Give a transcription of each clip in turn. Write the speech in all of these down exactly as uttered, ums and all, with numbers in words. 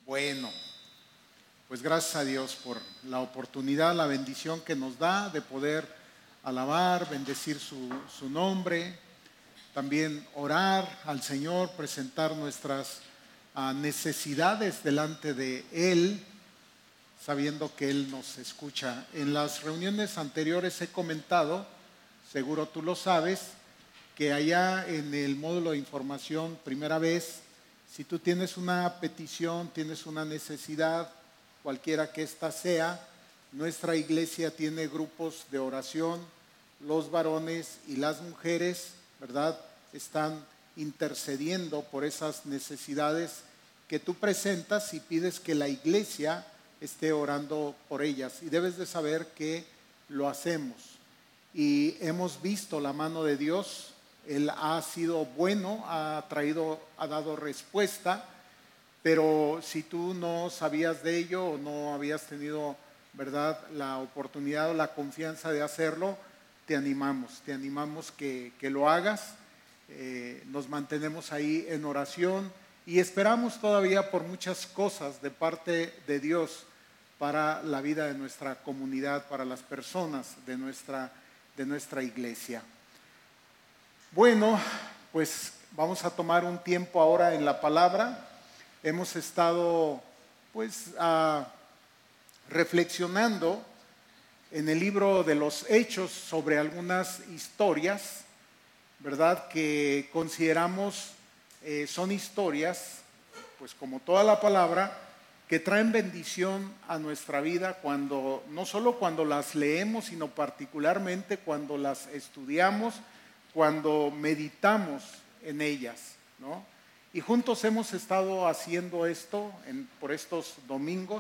Bueno, pues gracias a Dios por la oportunidad, la bendición que nos da de poder alabar, bendecir su, su nombre, también orar al Señor, presentar nuestras uh, necesidades delante de Él, sabiendo que Él nos escucha. En las reuniones anteriores he comentado, seguro tú lo sabes, que allá en el módulo de información, primera vez, si tú tienes una petición, tienes una necesidad, cualquiera que ésta sea, nuestra iglesia tiene grupos de oración, los varones y las mujeres, ¿verdad?, están intercediendo por esas necesidades que tú presentas y pides que la iglesia esté orando por ellas. Y debes de saber que lo hacemos y hemos visto la mano de Dios. Él ha sido bueno, ha traído, ha dado respuesta, pero si tú no sabías de ello o no habías tenido, ¿verdad?, la oportunidad o la confianza de hacerlo, te animamos, te animamos que, que lo hagas. Eh, nos mantenemos ahí en oración y esperamos todavía por muchas cosas de parte de Dios para la vida de nuestra comunidad, para las personas de nuestra, de nuestra iglesia. Bueno, pues vamos a tomar un tiempo ahora en la palabra. Hemos estado pues uh, reflexionando en el libro de los Hechos sobre algunas historias, ¿verdad?, que consideramos eh, son historias, pues como toda la palabra, que traen bendición a nuestra vida cuando, no solo cuando las leemos, sino particularmente cuando las estudiamos, cuando meditamos en ellas, ¿no? Y juntos hemos estado haciendo esto en, por estos domingos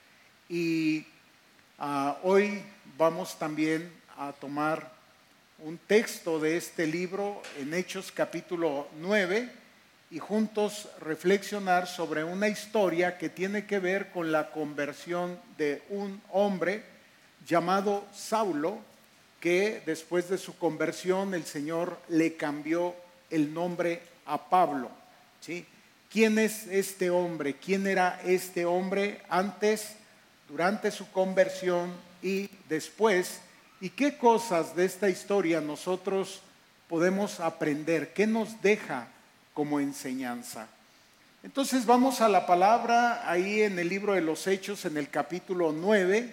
y uh, hoy vamos también a tomar un texto de este libro en Hechos capítulo nueve y juntos reflexionar sobre una historia que tiene que ver con la conversión de un hombre llamado Saulo, que después de su conversión el Señor le cambió el nombre a Pablo, ¿sí? ¿Quién es este hombre? ¿Quién era este hombre antes, durante su conversión y después? ¿Y qué cosas de esta historia nosotros podemos aprender? ¿Qué nos deja como enseñanza? Entonces vamos a la palabra ahí en el libro de los Hechos, en el capítulo nueve,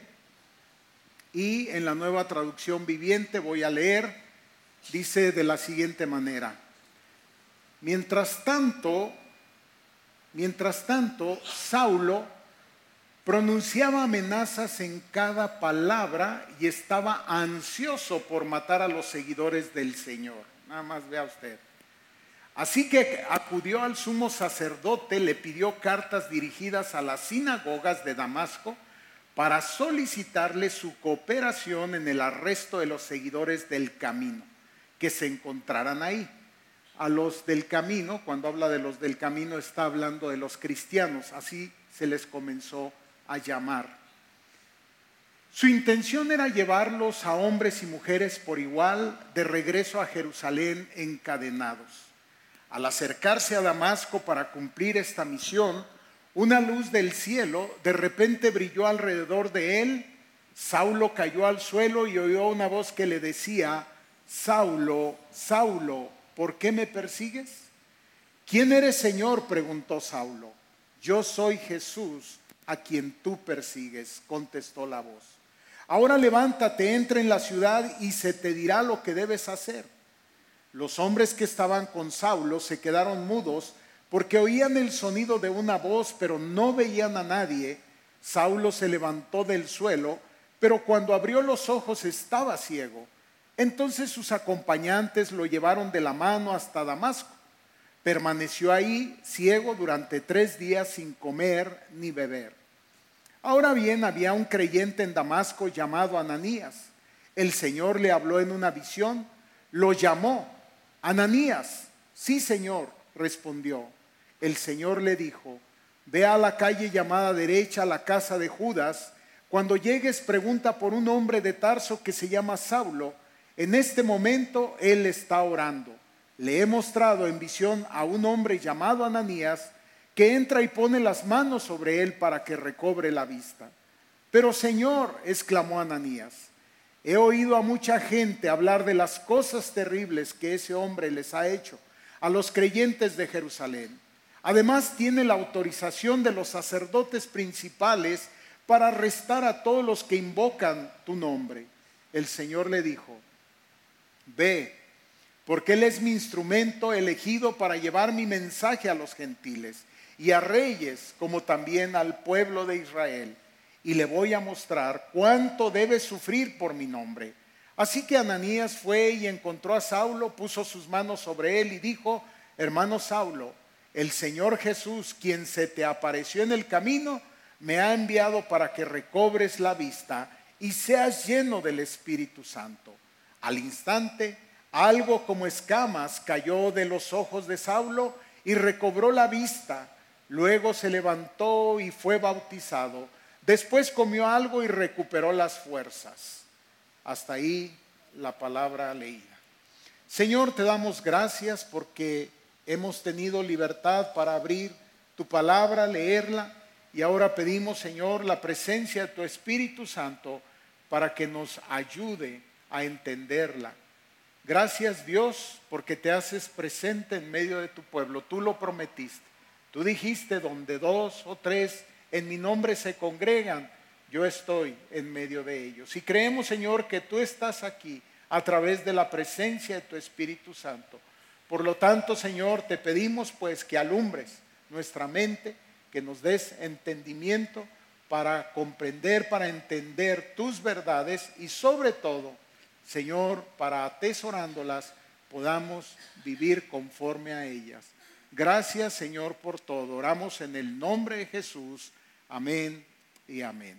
y en la Nueva Traducción Viviente voy a leer, dice de la siguiente manera: Mientras tanto, mientras tanto, Saulo pronunciaba amenazas en cada palabra y estaba ansioso por matar a los seguidores del Señor. Nada más vea usted. Así que acudió al sumo sacerdote, le pidió cartas dirigidas a las sinagogas de Damasco para solicitarle su cooperación en el arresto de los seguidores del camino que se encontraran ahí. A los del camino, cuando habla de los del camino, está hablando de los cristianos, así se les comenzó a llamar. Su intención era llevarlos a hombres y mujeres por igual de regreso a Jerusalén encadenados. Al acercarse a Damasco para cumplir esta misión, una luz del cielo de repente brilló alrededor de él. Saulo cayó al suelo y oyó una voz que le decía: Saulo, Saulo, ¿por qué me persigues? ¿Quién eres, Señor?, preguntó Saulo. Yo soy Jesús, a quien tú persigues, contestó la voz. Ahora levántate, entra en la ciudad y se te dirá lo que debes hacer. Los hombres que estaban con Saulo se quedaron mudos porque oían el sonido de una voz, pero no veían a nadie. Saulo se levantó del suelo, pero cuando abrió los ojos estaba ciego. Entonces sus acompañantes lo llevaron de la mano hasta Damasco. Permaneció ahí ciego durante tres días sin comer ni beber. Ahora bien, había un creyente en Damasco llamado Ananías. El Señor le habló en una visión, lo llamó. Ananías. Sí, Señor, respondió. El Señor le dijo: ve a la calle llamada derecha, a la casa de Judas. Cuando llegues, pregunta por un hombre de Tarso que se llama Saulo. En este momento él está orando. Le he mostrado en visión a un hombre llamado Ananías que entra y pone las manos sobre él para que recobre la vista. Pero Señor, exclamó Ananías, he oído a mucha gente hablar de las cosas terribles que ese hombre les ha hecho a los creyentes de Jerusalén. Además tiene la autorización de los sacerdotes principales para arrestar a todos los que invocan tu nombre. El Señor le dijo, ve, porque Él es mi instrumento elegido para llevar mi mensaje a los gentiles y a reyes, como también al pueblo de Israel. Y le voy a mostrar cuánto debe sufrir por mi nombre. Así que Ananías fue y encontró a Saulo, puso sus manos sobre él y dijo, hermano Saulo, el Señor Jesús, quien se te apareció en el camino, me ha enviado para que recobres la vista y seas lleno del Espíritu Santo. Al instante, algo como escamas cayó de los ojos de Saulo y recobró la vista. Luego se levantó y fue bautizado. Después comió algo y recuperó las fuerzas. Hasta ahí la palabra leída. Señor, te damos gracias porque hemos tenido libertad para abrir tu palabra, leerla. Y ahora pedimos, Señor, la presencia de tu Espíritu Santo para que nos ayude a entenderla. Gracias, Dios, porque te haces presente en medio de tu pueblo. Tú lo prometiste. Tú dijiste, donde dos o tres en mi nombre se congregan, yo estoy en medio de ellos. Y creemos, Señor, que tú estás aquí a través de la presencia de tu Espíritu Santo. Por lo tanto, Señor, te pedimos pues que alumbres nuestra mente, que nos des entendimiento para comprender, para entender tus verdades y sobre todo, Señor, para atesorándolas podamos vivir conforme a ellas. Gracias, Señor, por todo. Oramos en el nombre de Jesús. Amén y amén.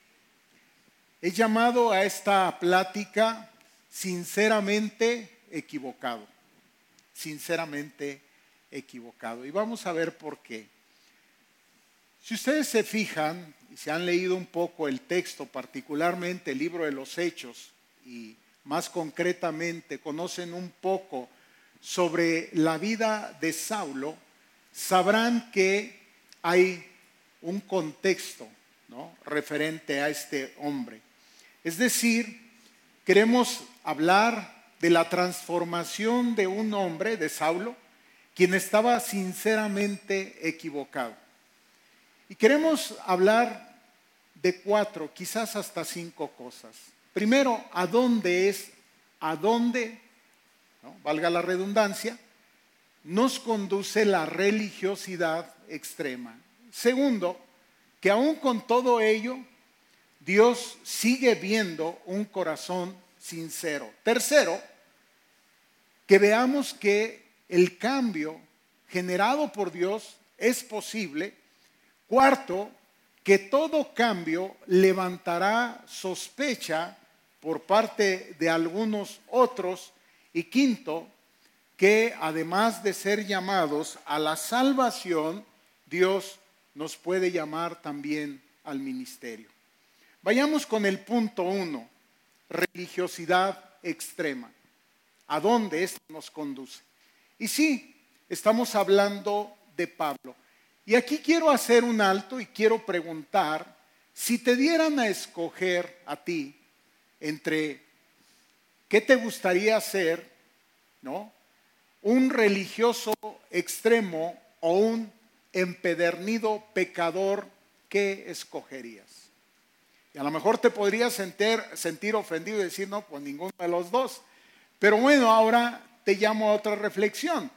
He llamado a esta plática sinceramente equivocado. Sinceramente equivocado. Y vamos a ver por qué. Si ustedes se fijan y se han leído un poco el texto, particularmente el libro de los Hechos, y más concretamente conocen un poco sobre la vida de Saulo, sabrán que hay un contexto, ¿no?, referente a este hombre. Es decir, queremos hablar de la transformación de un hombre, de Saulo, quien estaba sinceramente equivocado. Y queremos hablar de cuatro, quizás hasta cinco cosas. Primero, ¿a dónde es, a dónde, ¿no?, valga la redundancia, nos conduce la religiosidad extrema? Segundo, que aún con todo ello, Dios sigue viendo un corazón sincero. Tercero, que veamos que el cambio generado por Dios es posible. Cuarto, que todo cambio levantará sospecha por parte de algunos otros. Y quinto, que además de ser llamados a la salvación, Dios nos puede llamar también al ministerio. Vayamos con el punto uno, religiosidad extrema. ¿A dónde esto nos conduce? Y sí, estamos hablando de Pablo. Y aquí quiero hacer un alto y quiero preguntar, si te dieran a escoger a ti entre qué te gustaría ser, ¿no?, un religioso extremo o un empedernido pecador, ¿qué escogerías? Y a lo mejor te podrías sentir, sentir ofendido y decir, no, pues ninguno de los dos. Pero bueno, ahora te llamo a otra reflexión.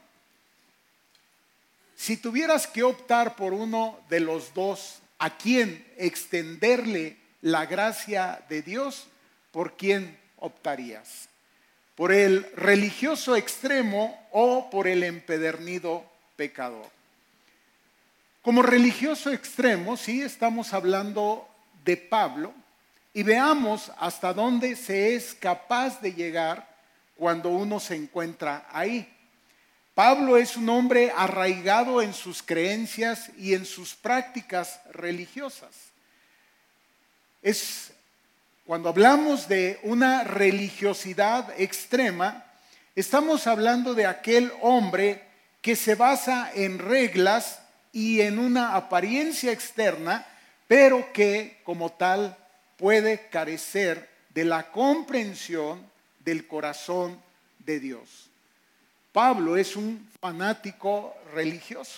Si tuvieras que optar por uno de los dos, ¿a quién extenderle la gracia de Dios? ¿Por quién optarías? ¿Por el religioso extremo o por el empedernido pecador? Como religioso extremo, sí, estamos hablando de Pablo, y veamos hasta dónde se es capaz de llegar cuando uno se encuentra ahí. Pablo es un hombre arraigado en sus creencias y en sus prácticas religiosas. Es, cuando hablamos de una religiosidad extrema, estamos hablando de aquel hombre que se basa en reglas y en una apariencia externa, pero que como tal puede carecer de la comprensión del corazón de Dios. Pablo es un fanático religioso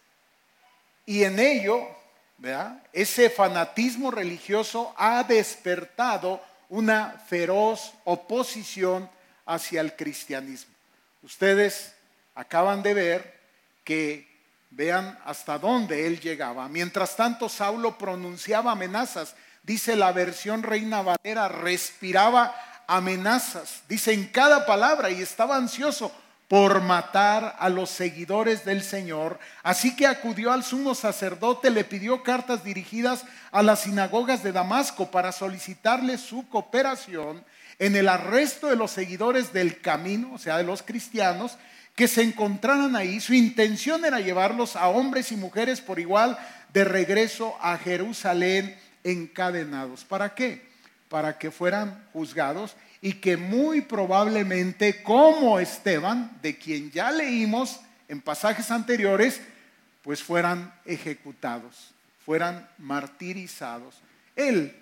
y en ello, ¿verdad?, ese fanatismo religioso ha despertado una feroz oposición hacia el cristianismo. Ustedes acaban de ver que vean hasta dónde él llegaba. Mientras tanto, Saulo pronunciaba amenazas. Dice la versión Reina Valera, respiraba amenazas. Dice en cada palabra y estaba ansioso por matar a los seguidores del Señor. Así que acudió al sumo sacerdote, le pidió cartas dirigidas a las sinagogas de Damasco para solicitarle su cooperación en el arresto de los seguidores del camino, o sea, de los cristianos que se encontraran ahí. Su intención era llevarlos a hombres y mujeres por igual de regreso a Jerusalén encadenados. ¿Para qué? Para que fueran juzgados y que muy probablemente, como Esteban, de quien ya leímos en pasajes anteriores, pues fueran ejecutados, fueran martirizados. Él,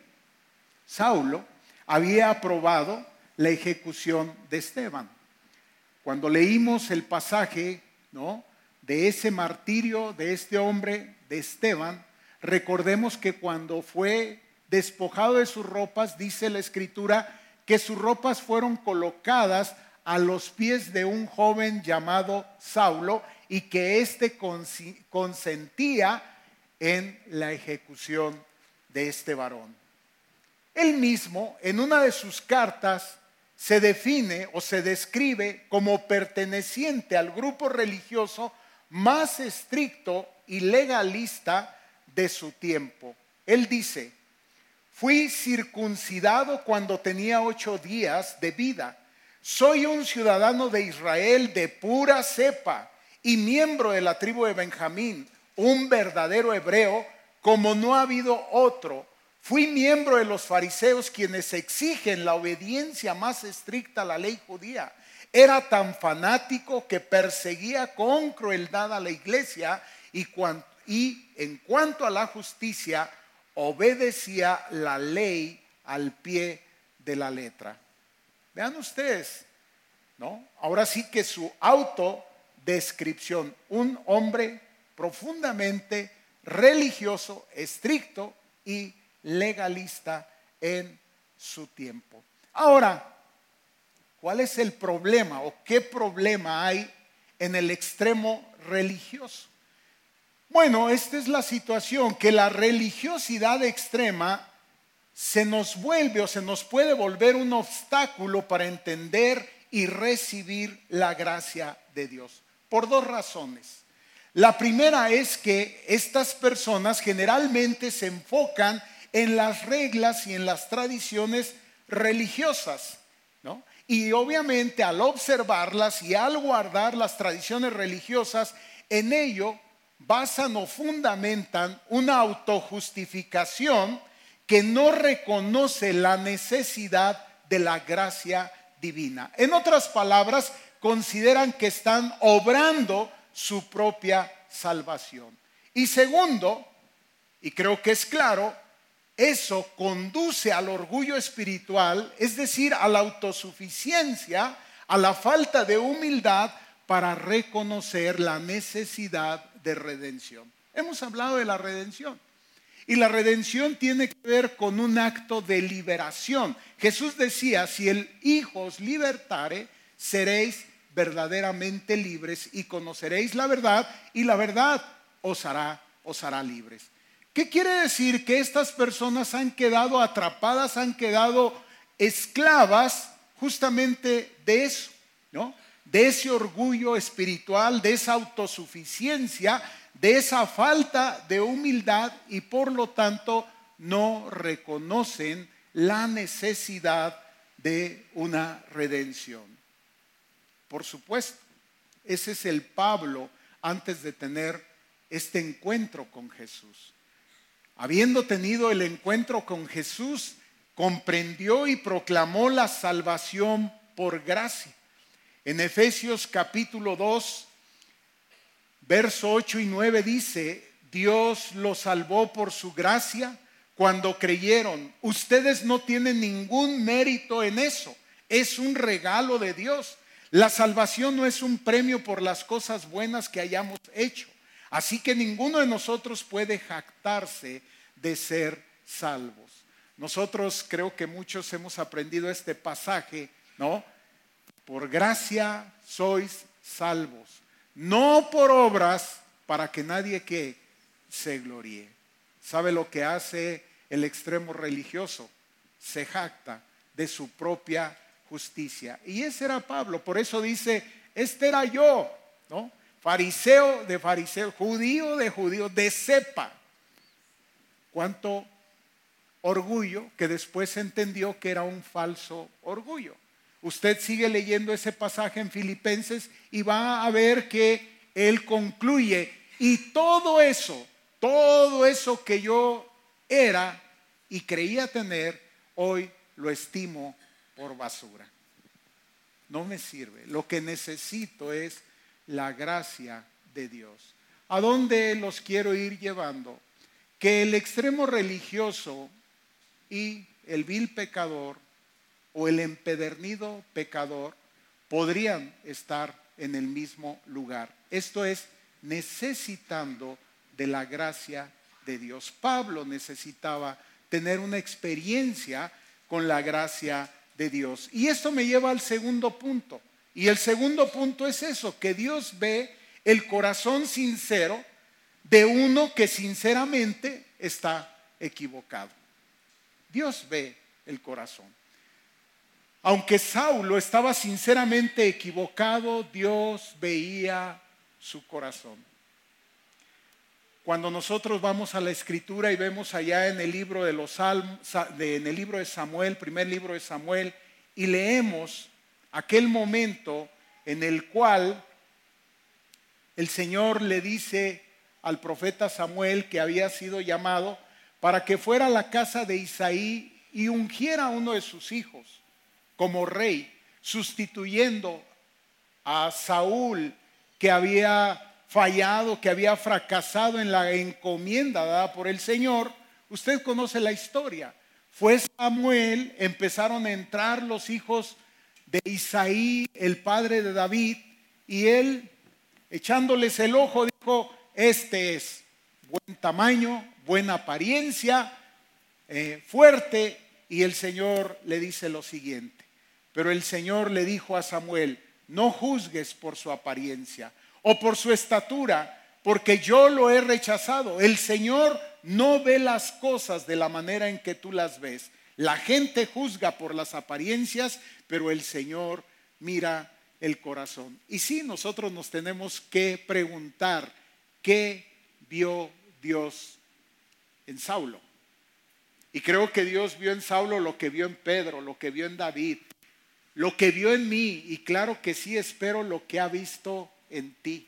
Saulo, había aprobado la ejecución de Esteban. Cuando leímos el pasaje, ¿no?, de ese martirio de este hombre, de Esteban, recordemos que cuando fue despojado de sus ropas, dice la Escritura, que sus ropas fueron colocadas a los pies de un joven llamado Saulo y que éste consentía en la ejecución de este varón. Él mismo, en una de sus cartas, se define o se describe como perteneciente al grupo religioso más estricto y legalista de su tiempo. Él dice: fui circuncidado cuando tenía ocho días de vida. Soy un ciudadano de Israel de pura cepa y miembro de la tribu de Benjamín, un verdadero hebreo como no ha habido otro. Fui miembro de los fariseos, quienes exigen la obediencia más estricta a la ley judía. Era tan fanático que perseguía con crueldad a la iglesia y, cuan, y en cuanto a la justicia, obedecía la ley al pie de la letra. Vean ustedes, ¿no? Ahora sí que su autodescripción, un hombre profundamente religioso, estricto y legalista en su tiempo. Ahora, ¿cuál es el problema o qué problema hay en el extremo religioso? Bueno, esta es la situación, que la religiosidad extrema se nos vuelve o se nos puede volver un obstáculo para entender y recibir la gracia de Dios, por dos razones. La primera es que estas personas generalmente se enfocan en las reglas y en las tradiciones religiosas, ¿no? Y obviamente al observarlas y al guardar las tradiciones religiosas, en ello basan o fundamentan una autojustificación que no reconoce la necesidad de la gracia divina. En otras palabras, consideran que están obrando su propia salvación. Y segundo, y creo que es claro, eso conduce al orgullo espiritual, es decir, a la autosuficiencia, a la falta de humildad para reconocer la necesidad de redención. Hemos hablado de la redención y la redención tiene que ver con un acto de liberación. Jesús decía: si el Hijo os libertare, seréis verdaderamente libres y conoceréis la verdad, y la verdad os hará, os hará libres. ¿Qué quiere decir? Que estas personas han quedado atrapadas, han quedado esclavas justamente de eso, ¿no? De ese orgullo espiritual, de esa autosuficiencia, de esa falta de humildad, y por lo tanto no reconocen la necesidad de una redención. Por supuesto, ese es el Pablo antes de tener este encuentro con Jesús. Habiendo tenido el encuentro con Jesús, comprendió y proclamó la salvación por gracia. En Efesios capítulo dos, verso ocho y nueve dice: Dios los salvó por su gracia cuando creyeron. Ustedes no tienen ningún mérito en eso. Es un regalo de Dios. La salvación no es un premio por las cosas buenas que hayamos hecho. Así que ninguno de nosotros puede jactarse de ser salvos. Nosotros creo que muchos hemos aprendido este pasaje, ¿no? Por gracia sois salvos, no por obras, para que nadie que se gloríe. ¿Sabe lo que hace el extremo religioso? Se jacta de su propia justicia. Y ese era Pablo. Por eso dice: este era yo, ¿no? Fariseo de fariseo, judío de judío, de cepa. Cuánto orgullo, que después entendió que era un falso orgullo. Usted sigue leyendo ese pasaje en Filipenses y va a ver que él concluye: y todo eso, todo eso que yo era y creía tener, hoy lo estimo por basura. No me sirve. Lo que necesito es la gracia de Dios. ¿A dónde los quiero ir llevando? Que el extremo religioso y el vil pecador o el empedernido pecador podrían estar en el mismo lugar. Esto es, necesitando de la gracia de Dios. Pablo necesitaba tener una experiencia con la gracia de Dios. Y esto me lleva al segundo punto. Y el segundo punto es eso, que Dios ve el corazón sincero de uno que sinceramente está equivocado. Dios ve el corazón. Aunque Saulo estaba sinceramente equivocado, Dios veía su corazón. Cuando nosotros vamos a la Escritura y vemos allá en el libro de los Salmos, en el libro de Samuel, primer libro de Samuel, y leemos aquel momento en el cual el Señor le dice al profeta Samuel que había sido llamado para que fuera a la casa de Isaí y ungiera a uno de sus hijos como rey, sustituyendo a Saúl, que había fallado, que había fracasado en la encomienda dada por el Señor. Usted conoce la historia. Fue Samuel, empezaron a entrar los hijos de Isaí, el padre de David, y él, echándoles el ojo, dijo: este es buen tamaño, buena apariencia, eh, fuerte. Y el Señor le dice lo siguiente: pero el Señor le dijo a Samuel: no juzgues por su apariencia o por su estatura, porque yo lo he rechazado. El Señor no ve las cosas de la manera en que tú las ves. La gente juzga por las apariencias, pero el Señor mira el corazón. Y sí, nosotros nos tenemos que preguntar: ¿qué vio Dios en Saulo? Y creo que Dios vio en Saulo lo que vio en Pedro, lo que vio en David, lo que vio en mí, y claro que sí, espero lo que ha visto en ti.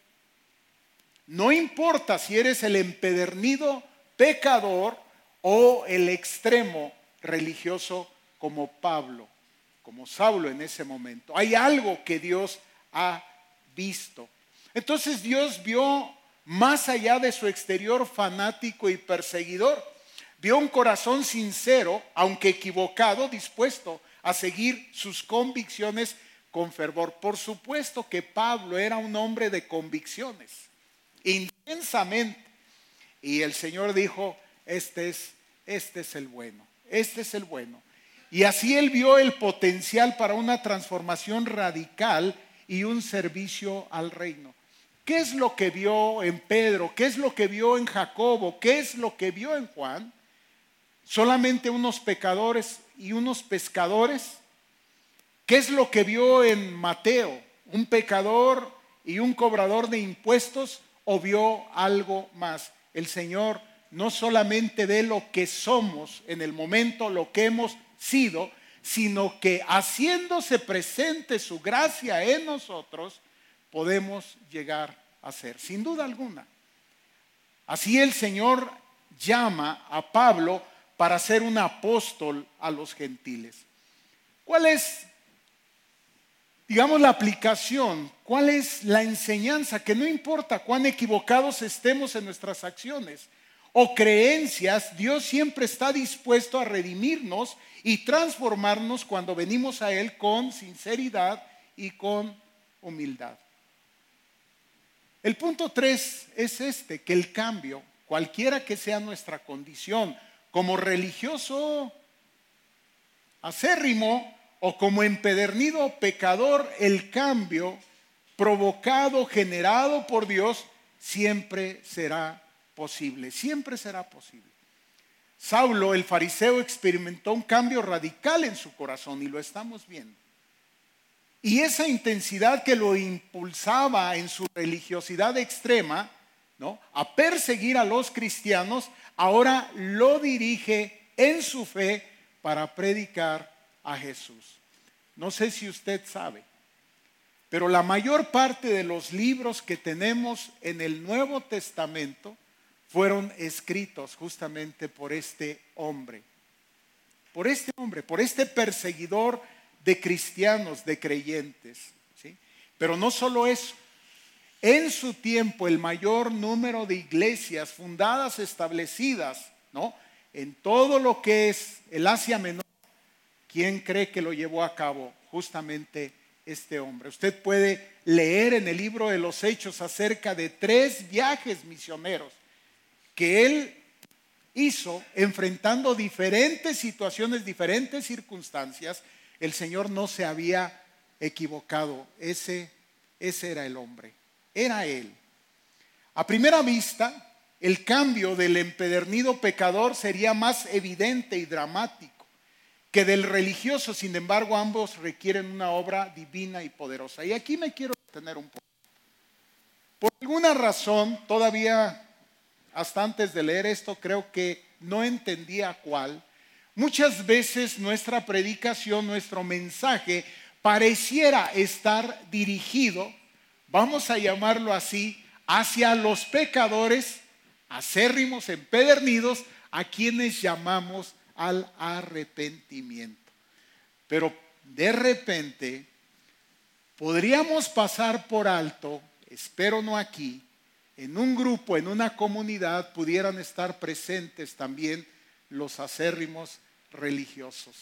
No importa si eres el empedernido pecador o el extremo religioso como Pablo, como Saulo en ese momento. Hay algo que Dios ha visto. Entonces Dios vio más allá de su exterior fanático y perseguidor. Vio un corazón sincero, aunque equivocado, dispuesto a seguir sus convicciones con fervor. Por supuesto que Pablo era un hombre de convicciones, intensamente. Y el Señor dijo: este es, este es el bueno, este es el bueno. Y así él vio el potencial para una transformación radical y un servicio al reino. ¿Qué es lo que vio en Pedro? ¿Qué es lo que vio en Jacobo? ¿Qué es lo que vio en Juan? ¿Solamente unos pecadores y unos pescadores? ¿Qué es lo que vio en Mateo? ¿Un pecador y un cobrador de impuestos? ¿O vio algo más? El Señor no solamente ve lo que somos en el momento, lo que hemos sido, sino que haciéndose presente su gracia en nosotros, podemos llegar a ser, sin duda alguna. Así el Señor llama a Pablo para ser un apóstol a los gentiles. ¿Cuál es? digamos, la aplicación, cuál es la enseñanza, que no importa cuán equivocados estemos en nuestras acciones o creencias, Dios siempre está dispuesto a redimirnos y transformarnos cuando venimos a Él con sinceridad y con humildad. El punto tres es este, que el cambio, cualquiera que sea nuestra condición, como religioso acérrimo o como empedernido pecador, el cambio provocado, generado por Dios, siempre será posible, siempre será posible. Saulo, el fariseo, experimentó un cambio radical en su corazón y lo estamos viendo. Y esa intensidad que lo impulsaba en su religiosidad extrema, ¿no?, a perseguir a los cristianos, ahora lo dirige en su fe para predicar a Jesús. No sé si usted sabe, pero la mayor parte de los libros que tenemos en el Nuevo Testamento fueron escritos justamente por este hombre, por este hombre, por este perseguidor de cristianos, de creyentes, ¿sí? Pero no solo eso. En su tiempo, el mayor número de iglesias fundadas, establecidas, ¿no?, en todo lo que es el Asia Menor, ¿quién cree que lo llevó a cabo? Justamente este hombre. Usted puede leer en el libro de los Hechos acerca de tres viajes misioneros que él hizo enfrentando diferentes situaciones, diferentes circunstancias. El Señor no se había equivocado. Ese, ese era el hombre. Era él. A primera vista, el cambio del empedernido pecador sería más evidente y dramático que del religioso. Sin embargo, ambos requieren una obra divina y poderosa. Y aquí me quiero detener un poco. Por alguna razón, todavía hasta antes de leer esto, creo que no entendía cuál. Muchas veces nuestra predicación, nuestro mensaje, pareciera estar dirigido, vamos a llamarlo así, hacia los pecadores acérrimos, empedernidos, a quienes llamamos al arrepentimiento. Pero de repente podríamos pasar por alto, espero no aquí, en un grupo, en una comunidad, pudieran estar presentes también los acérrimos religiosos.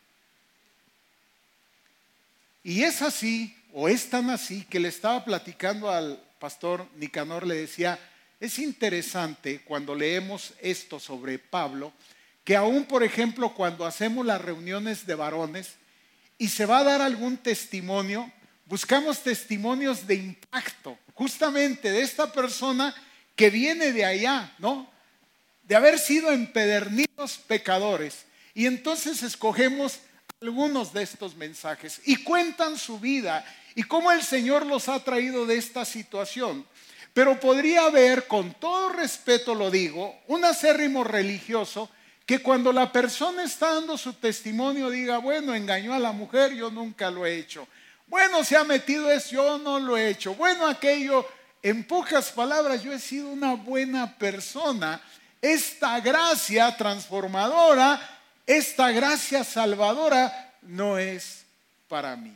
Y es así, o es tan así, que le estaba platicando al pastor Nicanor, le decía, es interesante cuando leemos esto sobre Pablo, que aún, por ejemplo, cuando hacemos las reuniones de varones y se va a dar algún testimonio, buscamos testimonios de impacto, justamente de esta persona que viene de allá, ¿no?, de haber sido empedernidos pecadores. Y entonces escogemos algunos de estos mensajes y cuentan su vida y cómo el Señor los ha traído de esta situación. Pero podría haber, con todo respeto lo digo, un acérrimo religioso que cuando la persona está dando su testimonio diga, bueno, engañó a la mujer, yo nunca lo he hecho. Bueno, se ha metido eso, yo no lo he hecho. Bueno, aquello, en pocas palabras, yo he sido una buena persona. Esta gracia transformadora, esta gracia salvadora no es para mí.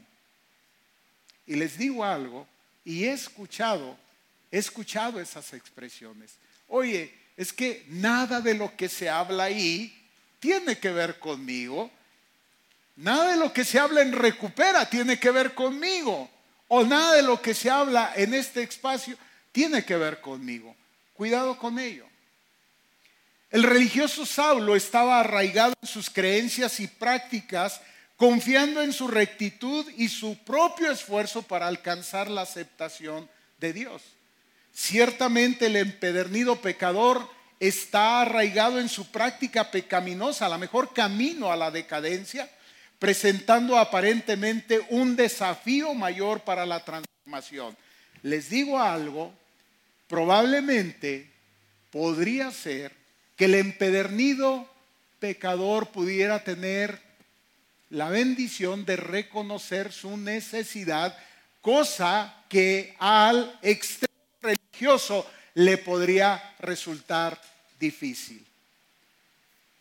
Y les digo algo, y he escuchado, he escuchado esas expresiones. Oye, es que nada de lo que se habla ahí tiene que ver conmigo. Nada de lo que se habla en Recupera tiene que ver conmigo. O nada de lo que se habla en este espacio tiene que ver conmigo. Cuidado con ello. El religioso Saulo estaba arraigado en sus creencias y prácticas, confiando en su rectitud y su propio esfuerzo para alcanzar la aceptación de Dios. Ciertamente el empedernido pecador está arraigado en su práctica pecaminosa, a lo mejor camino a la decadencia, presentando aparentemente un desafío mayor para la transformación. Les digo algo, probablemente podría ser que el empedernido pecador pudiera tener la bendición de reconocer su necesidad, cosa que al extremo religioso le podría resultar difícil.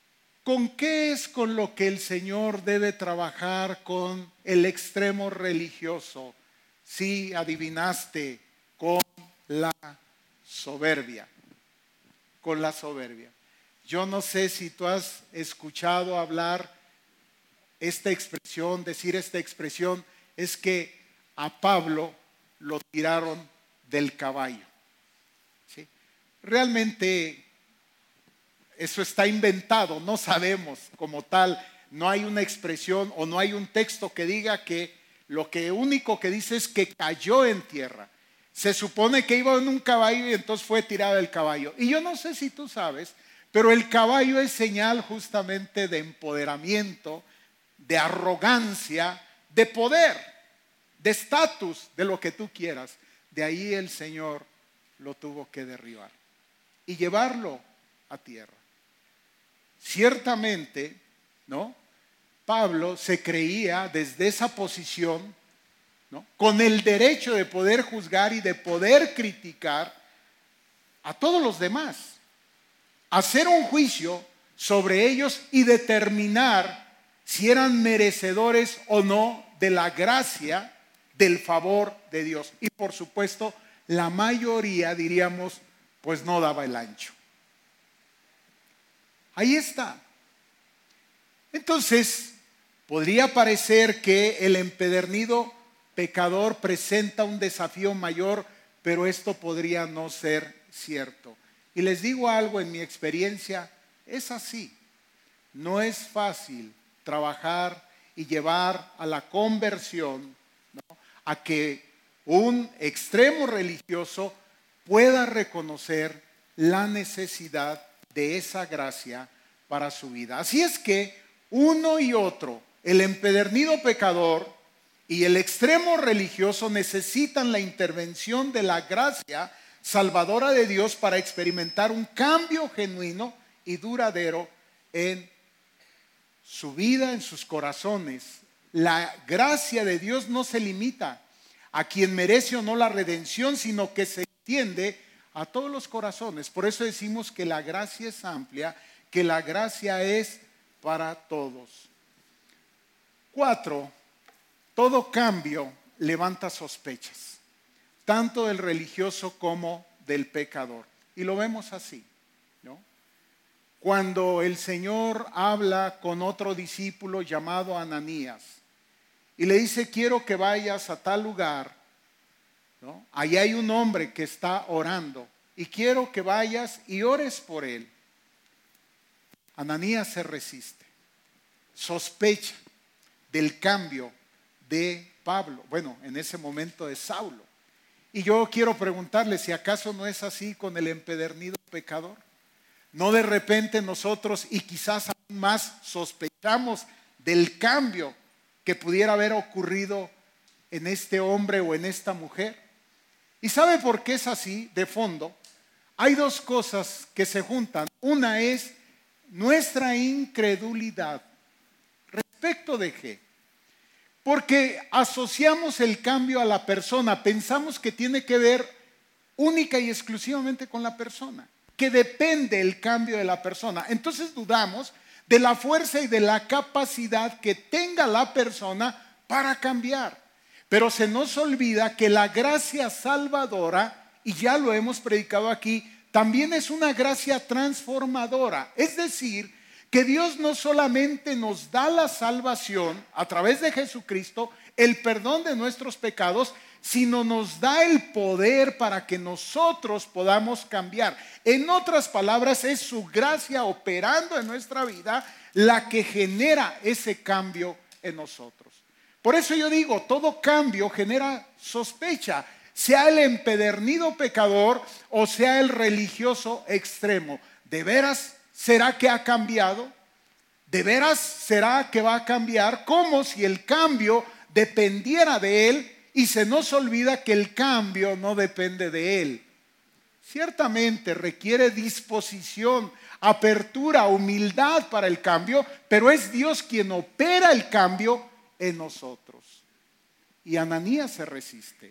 ¿Con qué es con lo que el Señor debe trabajar con el extremo religioso? Sí, adivinaste, con la soberbia, con la soberbia. Yo no sé si tú has escuchado hablar esta expresión, decir esta expresión, es que a Pablo lo tiraron del caballo. ¿Sí? Realmente eso está inventado, no sabemos como tal, no hay una expresión o no hay un texto que diga que lo que único que dice es que cayó en tierra. Se supone que iba en un caballo y entonces fue tirado del caballo. Y yo no sé si tú sabes, pero el caballo es señal justamente de empoderamiento, de arrogancia, de poder, de estatus, de lo que tú quieras. De ahí el Señor lo tuvo que derribar y llevarlo a tierra. Ciertamente, ¿no? Pablo se creía desde esa posición, ¿no?, con el derecho de poder juzgar y de poder criticar a todos los demás, hacer un juicio sobre ellos y determinar si eran merecedores o no de la gracia, del favor de Dios. Y por supuesto, la mayoría, diríamos, pues no daba el ancho. Ahí está. Entonces, podría parecer que el empedernido pecador presenta un desafío mayor, pero esto podría no ser cierto. Y les digo algo, en mi experiencia, es así. No es fácil trabajar y llevar a la conversión, ¿no?, a que un extremo religioso pueda reconocer la necesidad de esa gracia para su vida. Así es que uno y otro, el empedernido pecador y el extremo religioso, necesitan la intervención de la gracia salvadora de Dios para experimentar un cambio genuino y duradero en su vida, en sus corazones. La gracia de Dios no se limita a quien merece o no la redención, sino que se extiende a todos los corazones. Por eso decimos que la gracia es amplia, que la gracia es para todos. Cuatro, todo cambio levanta sospechas, tanto del religioso como del pecador. Y lo vemos así, ¿no? Cuando el Señor habla con otro discípulo llamado Ananías y le dice: quiero que vayas a tal lugar, ¿no? Allí hay un hombre que está orando y quiero que vayas y ores por él. Ananías se resiste, sospecha del cambio de Pablo, bueno, en ese momento de Saulo. Y yo quiero preguntarle si acaso no es así con el empedernido pecador. No de repente nosotros, y quizás aún más, sospechamos del cambio que pudiera haber ocurrido en este hombre o en esta mujer. ¿Y sabe por qué es así? De fondo, hay dos cosas que se juntan. Una es nuestra incredulidad. ¿Respecto de qué? Porque asociamos el cambio a la persona, pensamos que tiene que ver única y exclusivamente con la persona, que depende el cambio de la persona. Entonces dudamos de la fuerza y de la capacidad que tenga la persona para cambiar. Pero se nos olvida que la gracia salvadora, y ya lo hemos predicado aquí, también es una gracia transformadora. Es decir, que Dios no solamente nos da la salvación a través de Jesucristo, el perdón de nuestros pecados, sino nos da el poder para que nosotros podamos cambiar. En otras palabras, es su gracia operando en nuestra vida la que genera ese cambio en nosotros. Por eso yo digo, todo cambio genera sospecha, sea el empedernido pecador o sea el religioso extremo. ¿De veras será que ha cambiado? ¿De veras será que va a cambiar? Como si el cambio dependiera de él, y se nos olvida que el cambio no depende de él. Ciertamente requiere disposición, apertura, humildad para el cambio, pero es Dios quien opera el cambio en nosotros. Y Ananías se resiste.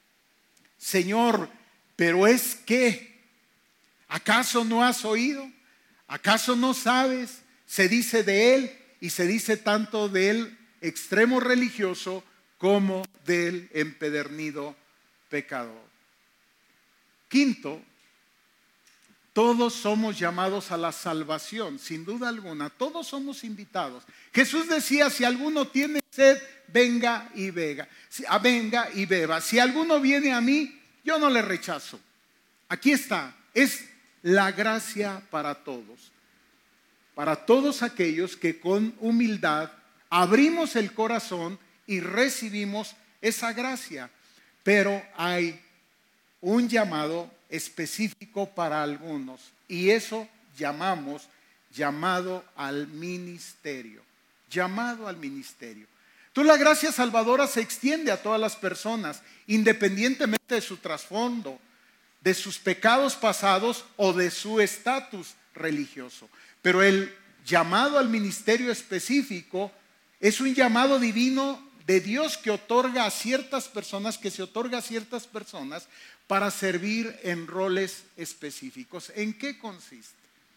Señor, pero es que, ¿acaso no has oído? ¿Acaso no sabes? se dice de él y se dice tanto del extremo religioso como del empedernido pecador. Quinto, todos somos llamados a la salvación, sin duda alguna. Todos somos invitados. Jesús decía, si alguno tiene sed, venga y beba. Si, ah, venga y beba. Si alguno viene a mí, yo no le rechazo. Aquí está. Es la gracia para todos. Para todos aquellos que con humildad abrimos el corazón y recibimos esa gracia. Pero hay un llamado específico para algunos, y eso llamamos llamado al ministerio. Llamado al ministerio. Entonces la gracia salvadora se extiende a todas las personas, independientemente de su trasfondo, de sus pecados pasados o de su estatus religioso. Pero el llamado al ministerio específico es un llamado divino de Dios que otorga a ciertas personas, que se otorga a ciertas personas para servir en roles específicos. ¿En qué consiste?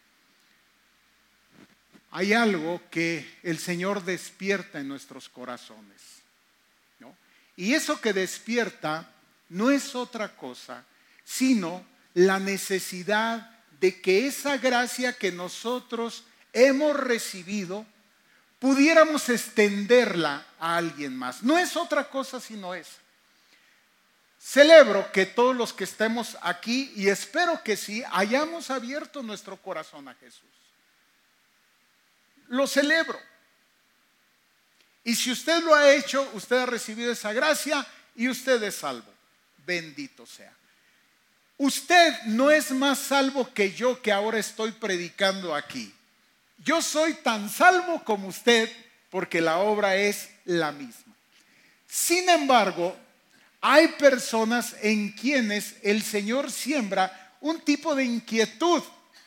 Hay algo que el Señor despierta en nuestros corazones, ¿no? Y eso que despierta no es otra cosa, sino la necesidad de que esa gracia que nosotros hemos recibido pudiéramos extenderla a alguien más. No es otra cosa sino eso. Celebro que todos los que estemos aquí, y espero que sí, hayamos abierto nuestro corazón a Jesús. Lo celebro. Y si usted lo ha hecho, usted ha recibido esa gracia y usted es salvo. Bendito sea. Usted no es más salvo que yo que ahora estoy predicando aquí. Yo soy tan salvo como usted porque la obra es la misma. Sin embargo, hay personas en quienes el Señor siembra un tipo de inquietud,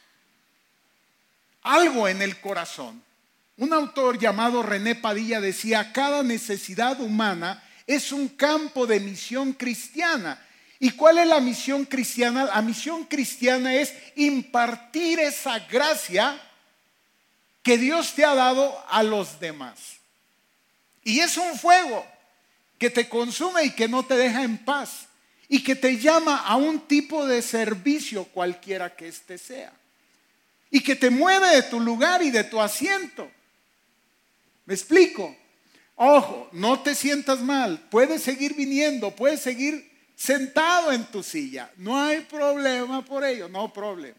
algo en el corazón. Un autor llamado René Padilla decía, cada necesidad humana es un campo de misión cristiana. ¿Y cuál es la misión cristiana? La misión cristiana es impartir esa gracia que Dios te ha dado a los demás. Y es un fuego que te consume y que no te deja en paz, y que te llama a un tipo de servicio cualquiera que éste sea, y que te mueve de tu lugar y de tu asiento. ¿Me explico? Ojo, no te sientas mal, puedes seguir viniendo, puedes seguir sentado en tu silla, no hay problema por ello, no problema.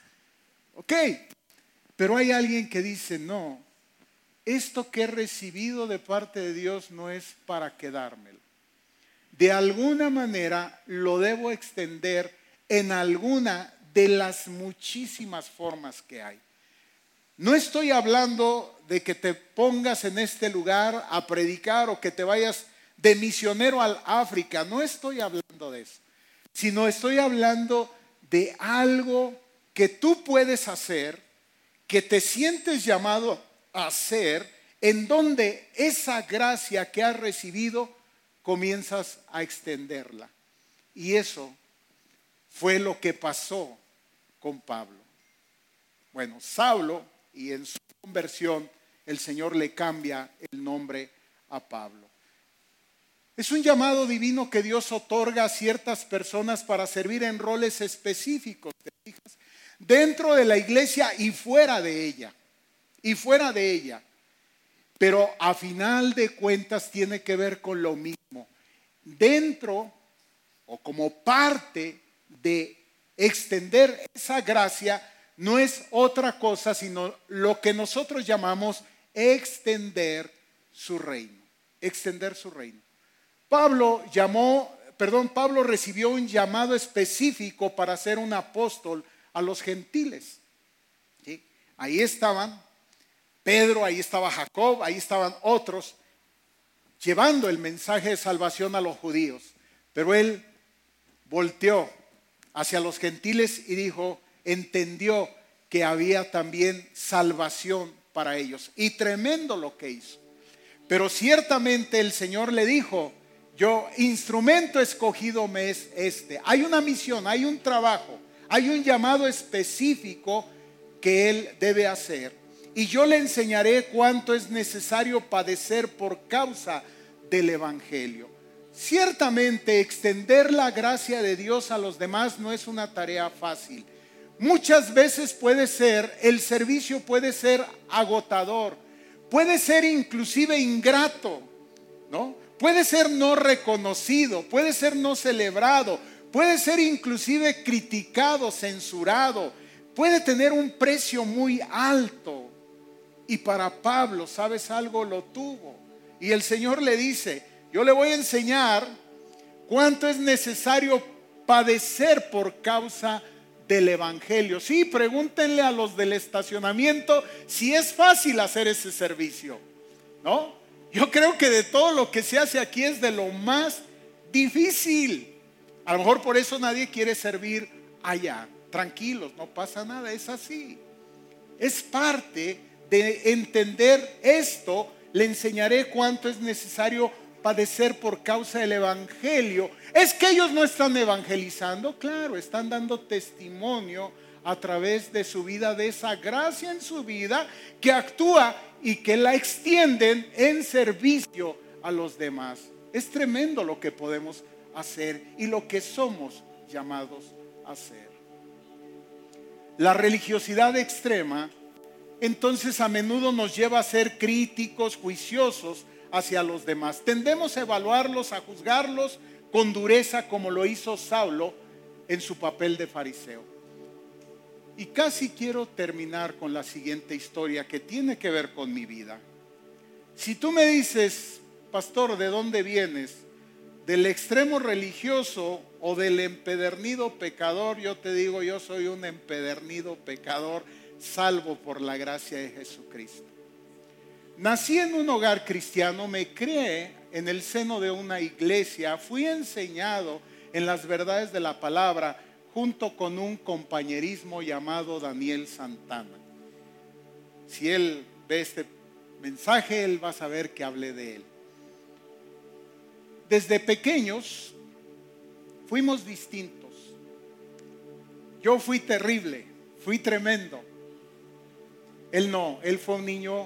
Ok, pero hay alguien que dice, no, esto que he recibido de parte de Dios no es para quedármelo. De alguna manera lo debo extender en alguna de las muchísimas formas que hay. No estoy hablando de que te pongas en este lugar a predicar o que te vayas de misionero al África, no estoy hablando de eso, sino estoy hablando de algo que tú puedes hacer, que te sientes llamado a hacer, en donde esa gracia que has recibido comienzas a extenderla. Y eso fue lo que pasó con Pablo. Bueno, Saulo, y en su conversión el Señor le cambia el nombre a Pablo. Es un llamado divino que Dios otorga a ciertas personas para servir en roles específicos, ¿te fijas? Dentro de la iglesia y fuera de ella, y fuera de ella. Pero a final de cuentas tiene que ver con lo mismo. Dentro o como parte de extender esa gracia no es otra cosa sino lo que nosotros llamamos extender su reino. Extender su reino. Pablo llamó, perdón, Pablo recibió un llamado específico para ser un apóstol a los gentiles. ¿Sí? Ahí estaban Pedro, ahí estaba Jacob, ahí estaban otros llevando el mensaje de salvación a los judíos. Pero él volteó hacia los gentiles y dijo, entendió que había también salvación para ellos. Y tremendo lo que hizo. Pero ciertamente el Señor le dijo, yo, instrumento escogido me es este. Hay una misión, hay un trabajo, hay un llamado específico que él debe hacer. y yo le enseñaré cuánto es necesario padecer por causa del evangelio. Ciertamente, extender la gracia de Dios a los demás no es una tarea fácil. Muchas veces puede ser, el servicio puede ser agotador, puede ser inclusive ingrato, ¿no? Puede ser no reconocido, puede ser no celebrado, puede ser inclusive criticado, censurado, puede tener un precio muy alto. Y para Pablo, ¿sabes algo? Lo tuvo. Y el Señor le dice: yo le voy a enseñar cuánto es necesario padecer por causa del evangelio. Sí, pregúntenle a los del estacionamiento si es fácil hacer ese servicio, ¿no? Yo creo que de todo lo que se hace aquí es de lo más difícil. A lo mejor por eso nadie quiere servir allá. Tranquilos, no pasa nada, es así. Es parte de entender esto. Le enseñaré cuánto es necesario padecer por causa del evangelio. Es que ellos no están evangelizando, claro, están dando testimonio a través de su vida, de esa gracia en su vida que actúa y que la extienden en servicio a los demás. Es tremendo lo que podemos hacer y lo que somos llamados a hacer. La religiosidad extrema entonces a menudo nos lleva a ser críticos, juiciosos hacia los demás. Tendemos a evaluarlos, a juzgarlos con dureza, como lo hizo Saulo en su papel de fariseo. Y casi quiero terminar con la siguiente historia que tiene que ver con mi vida. Si tú me dices: pastor, ¿de dónde vienes? ¿Del extremo religioso o del empedernido pecador? Yo te digo, yo soy un empedernido pecador, salvo por la gracia de Jesucristo. Nací en un hogar cristiano, me crié en el seno de una iglesia, fui enseñado en las verdades de la palabra junto con un compañerismo llamado Daniel Santana. Si él ve este mensaje, él va a saber que hablé de él. Desde pequeños fuimos distintos. Yo fui terrible, fui tremendo. Él no, él fue un niño,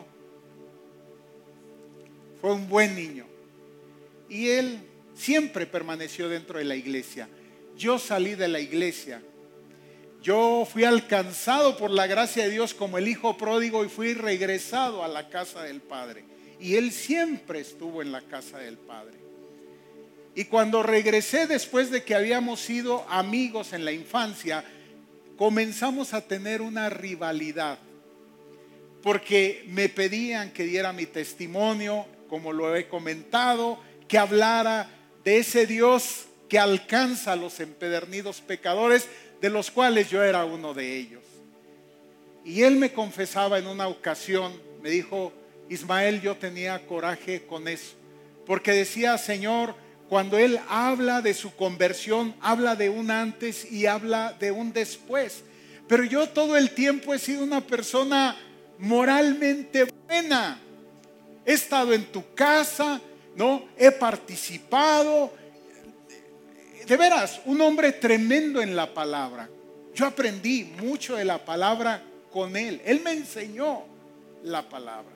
fue un buen niño. Y él siempre permaneció dentro de la iglesia. Yo salí de la iglesia. Yo fui alcanzado por la gracia de Dios como el hijo pródigo y fui regresado a la casa del Padre. Y él siempre estuvo en la casa del Padre. Y cuando regresé, después de que habíamos sido amigos en la infancia, comenzamos a tener una rivalidad. Porque me pedían que diera mi testimonio, como lo he comentado, que hablara de ese Dios que alcanza a los empedernidos pecadores, de los cuales yo era uno de ellos. Y él me confesaba en una ocasión, me dijo: Ismael, yo tenía coraje con eso, porque decía: Señor, cuando él habla de su conversión, habla de un antes y habla de un después. Pero yo todo el tiempo he sido una persona moralmente buena. He estado en tu casa, ¿no? He participado. De veras, un hombre tremendo en la palabra. Yo aprendí mucho de la palabra con él. Él me enseñó la palabra.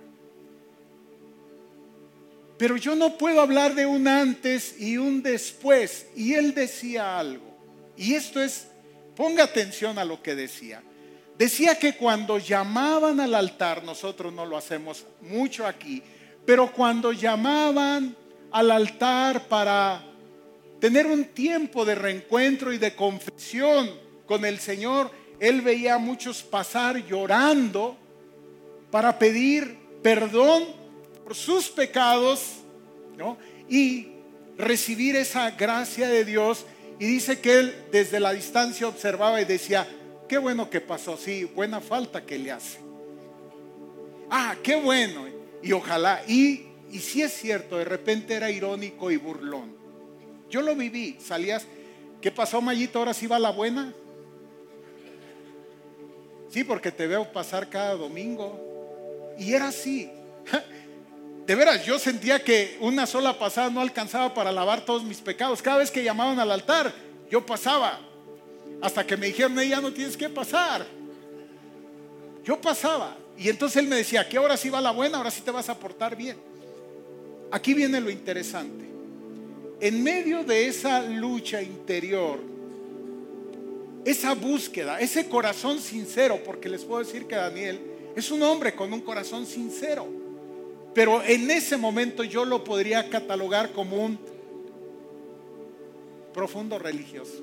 Pero yo no puedo hablar de un antes y un después. Y él decía algo. Y esto es, ponga atención a lo que decía. Decía que cuando llamaban al altar, nosotros no lo hacemos mucho aquí, pero cuando llamaban al altar para tener un tiempo de reencuentro y de confesión con el Señor, él veía a muchos pasar llorando para pedir perdón por sus pecados, ¿no? Y recibir esa gracia de Dios. Y dice que él desde la distancia observaba y decía: qué bueno que pasó, sí, buena falta que le hace. Ah, qué bueno. Y ojalá, y, y sí es cierto, de repente era irónico y burlón. Yo lo viví, salías, ¿qué pasó, Mayito? ¿Ahora sí va la buena? Sí, porque te veo pasar cada domingo. Y era así. De veras, yo sentía que una sola pasada no alcanzaba para lavar todos mis pecados. Cada vez que llamaban al altar, yo pasaba. Hasta que me dijeron: ya no tienes que pasar. Yo pasaba. Y entonces él me decía que ahora sí va la buena, ahora sí te vas a portar bien. Aquí viene lo interesante. En medio de esa lucha interior, esa búsqueda, ese corazón sincero, porque les puedo decir que Daniel es un hombre con un corazón sincero, pero en ese momento yo lo podría catalogar como un profundo religioso.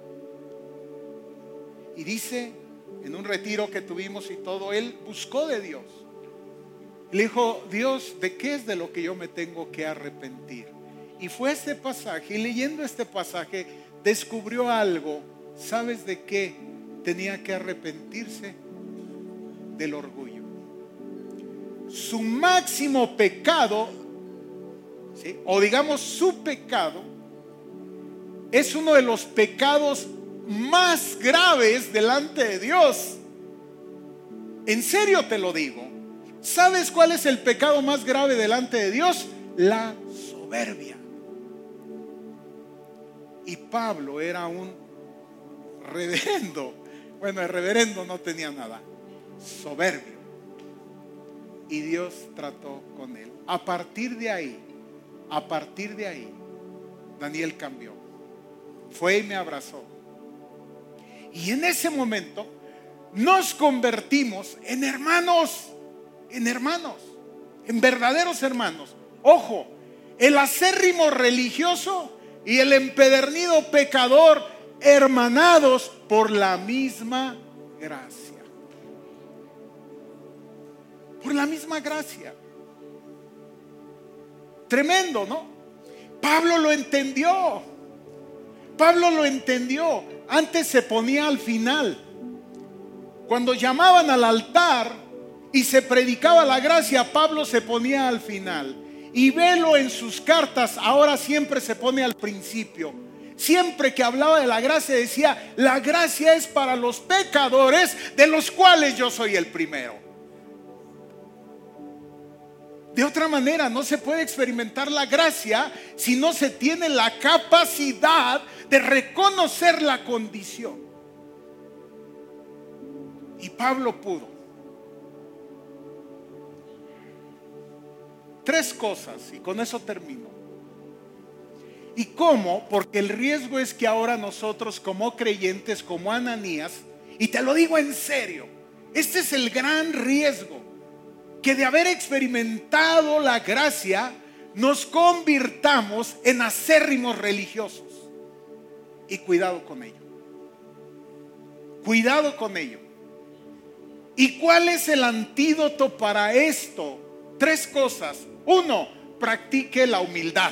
Y dice, en un retiro que tuvimos y todo, él buscó de Dios. Le dijo: Dios, ¿de qué es de lo que yo me tengo que arrepentir? Y fue este pasaje, y leyendo este pasaje descubrió algo. ¿Sabes de qué tenía que arrepentirse? Del orgullo. Su máximo pecado, ¿sí?, o digamos su pecado, es uno de los pecados más graves delante de Dios. En serio te lo digo. ¿Sabes cuál es el pecado más grave delante de Dios? La soberbia. Y Pablo era un reverendo. Bueno, el reverendo no tenía nada. Soberbio. Y Dios trató con él. A partir de ahí, a partir de ahí, Daniel cambió. Fue y me abrazó. Y en ese momento nos convertimos en hermanos, en hermanos, en verdaderos hermanos. Ojo, el acérrimo religioso y el empedernido pecador, hermanados por la misma gracia. Por la misma gracia. Tremendo, ¿no? Pablo lo entendió. Pablo lo entendió. Antes se ponía al final. Cuando llamaban al altar y se predicaba la gracia, Pablo se ponía al final. Y velo en sus cartas, ahora siempre se pone al principio. Siempre que hablaba de la gracia decía: la gracia es para los pecadores, de los cuales yo soy el primero. De otra manera no se puede experimentar la gracia si no se tiene la capacidad de reconocer la condición. Y Pablo pudo. Tres cosas, y con eso termino. ¿Y cómo? Porque el riesgo es que ahora nosotros, como creyentes, como Ananías, y te lo digo en serio, este es el gran riesgo, que de haber experimentado la gracia nos convirtamos en acérrimos religiosos. Y cuidado con ello. Cuidado con ello. ¿Y cuál es el antídoto para esto? Tres cosas. Uno, practique la humildad.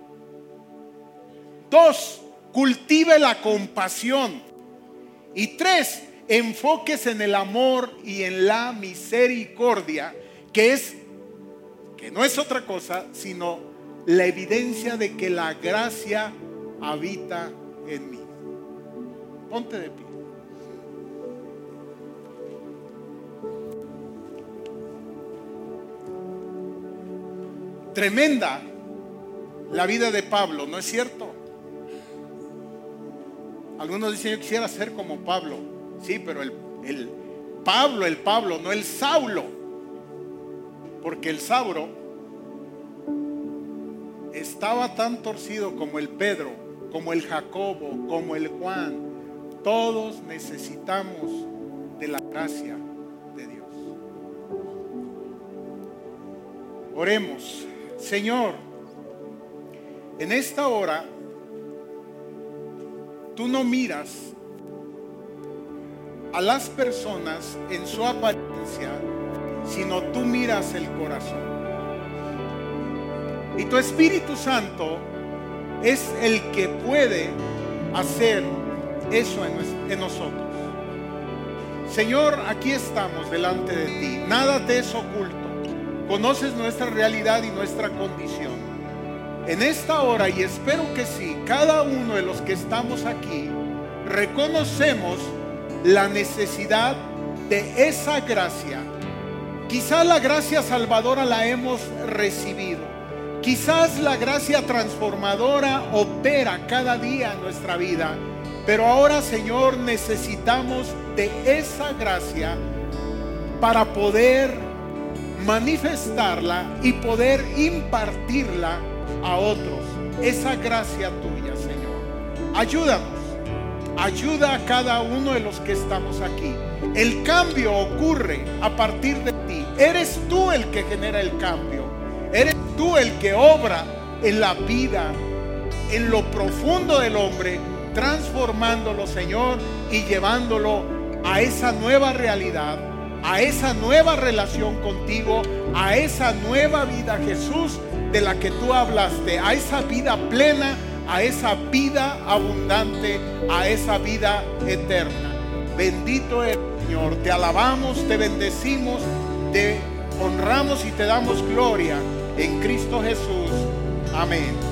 Dos, cultive la compasión. Y tres, enfóquese en el amor y en la misericordia, que es, que no es otra cosa sino la evidencia de que la gracia habita en mí. Ponte de pie. Tremenda la vida de Pablo, ¿no es cierto? Algunos dicen: yo quisiera ser como Pablo. Sí, pero el, el Pablo, el Pablo, no el Saulo. Porque el Saulo estaba tan torcido como el Pedro, como el Jacobo, como el Juan. Todos necesitamos de la gracia de Dios. Oremos. Señor, en esta hora tú no miras a las personas en su apariencia, sino tú miras el corazón. Y tu Espíritu Santo es el que puede hacer eso en, en nosotros. Señor, aquí estamos delante de ti. Nada te es oculto. Conoces nuestra realidad y nuestra condición. En esta hora, y espero que sí, cada uno de los que estamos aquí reconocemos la necesidad de esa gracia. Quizás la gracia salvadora la hemos recibido. Quizás la gracia transformadora opera cada día en nuestra vida. Pero ahora, Señor, necesitamos de esa gracia para poder manifestarla y poder impartirla a otros. Esa gracia tuya, Señor. Ayúdanos. Ayuda a cada uno de los que estamos aquí. El cambio ocurre a partir de ti. Eres tú el que genera el cambio. Eres tú el que obra en la vida, en lo profundo del hombre, transformándolo, Señor, y llevándolo a esa nueva realidad, a esa nueva relación contigo, a esa nueva vida, Jesús, de la que tú hablaste, a esa vida plena, a esa vida abundante, a esa vida eterna. Bendito es el Señor. Te alabamos, te bendecimos, te honramos y te damos gloria en Cristo Jesús. Amén.